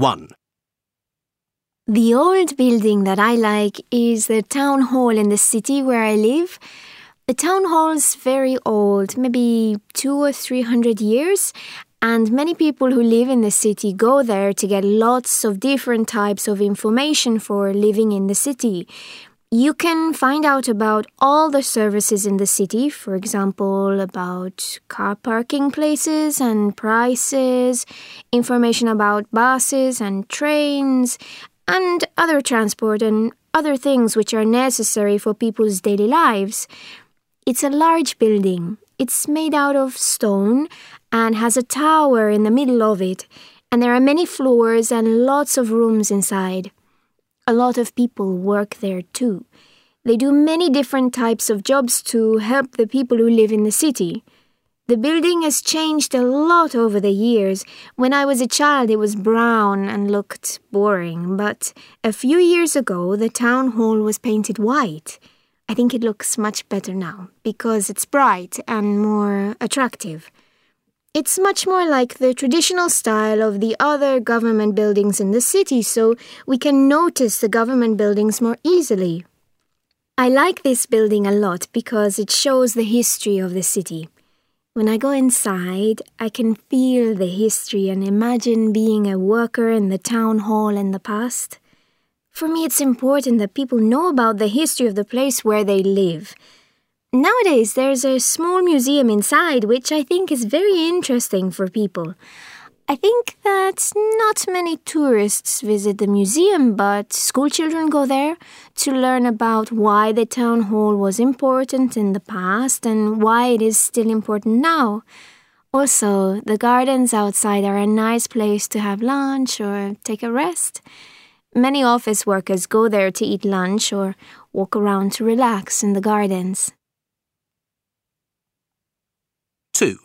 1. The old building that I like is the town hall in the city where I live. The town hall's very old, maybe 200 or 300 years, and many people who live in the city go there to get lots of different types of information for living in the city. You can find out about all the services in the city, for example, about car parking places and prices, information about buses and trains, and other transport and other things which are necessary for people's daily lives. It's a large building. It's made out of stone and has a tower in the middle of it, and there are many floors and lots of rooms inside. A lot of people work there too. They do many different types of jobs to help the people who live in the city. The building has changed a lot over the years. When I was a child, it was brown and looked boring, but a few years ago, the town hall was painted white. I think it looks much better now because it's bright and more attractive. It's much more like the traditional style of the other government buildings in the city, so we can notice the government buildings more easily. I like this building a lot because it shows the history of the city. When I go inside, I can feel the history and imagine being a worker in the town hall in the past. For me, it's important that people know about the history of the place where they live. Nowadays, there's a small museum inside, which I think is very interesting for people. I think that not many tourists visit the museum, but school children go there to learn about why the town hall was important in the past and why it is still important now. Also, the gardens outside are a nice place to have lunch or take a rest. Many office workers go there to eat lunch or walk around to relax in the gardens. 2.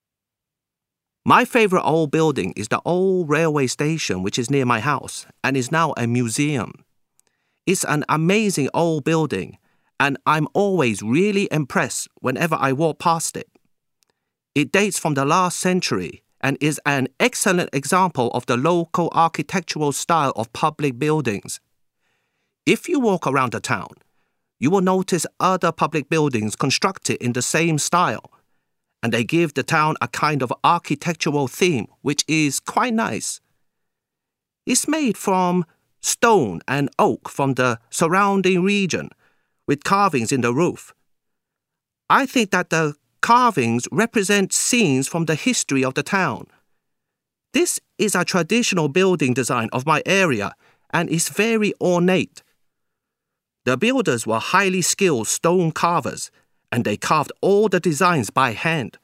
My favorite old building is the old railway station which is near my house and is now a museum. It's an amazing old building and I'm always really impressed whenever I walk past it. It dates from the last century and is an excellent example of the local architectural style of public buildings. If you walk around the town, you will notice other public buildings constructed in the same style, and they give the town a kind of architectural theme which is quite nice. It's made from stone and oak from the surrounding region, with carvings in the roof. I think that the carvings represent scenes from the history of the town. This is a traditional building design of my area and is very ornate. The builders were highly skilled stone carvers, and they carved all the designs by hand.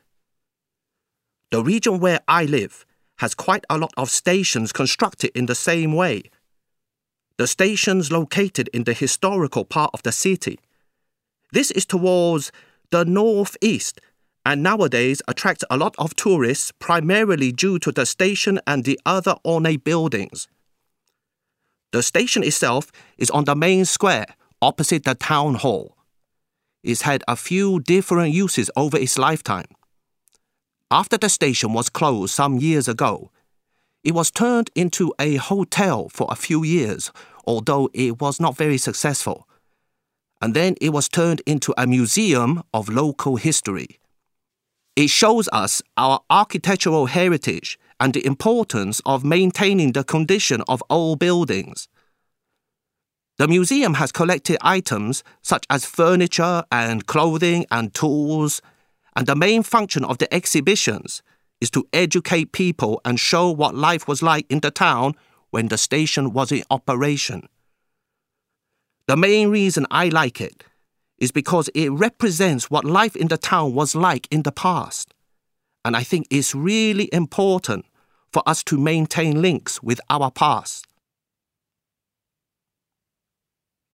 The region where I live has quite a lot of stations constructed in the same way. The stations located in the historical part of the city. This is towards the northeast and nowadays attracts a lot of tourists primarily due to the station and the other ornate buildings. The station itself is on the main square opposite the town hall. It's had a few different uses over its lifetime. After the station was closed some years ago, it was turned into a hotel for a few years, although it was not very successful. And then it was turned into a museum of local history. It shows us our architectural heritage and the importance of maintaining the condition of old buildings. The museum has collected items such as furniture and clothing and tools, and the main function of the exhibitions is to educate people and show what life was like in the town when the station was in operation. The main reason I like it is because it represents what life in the town was like in the past, and I think it's really important for us to maintain links with our past.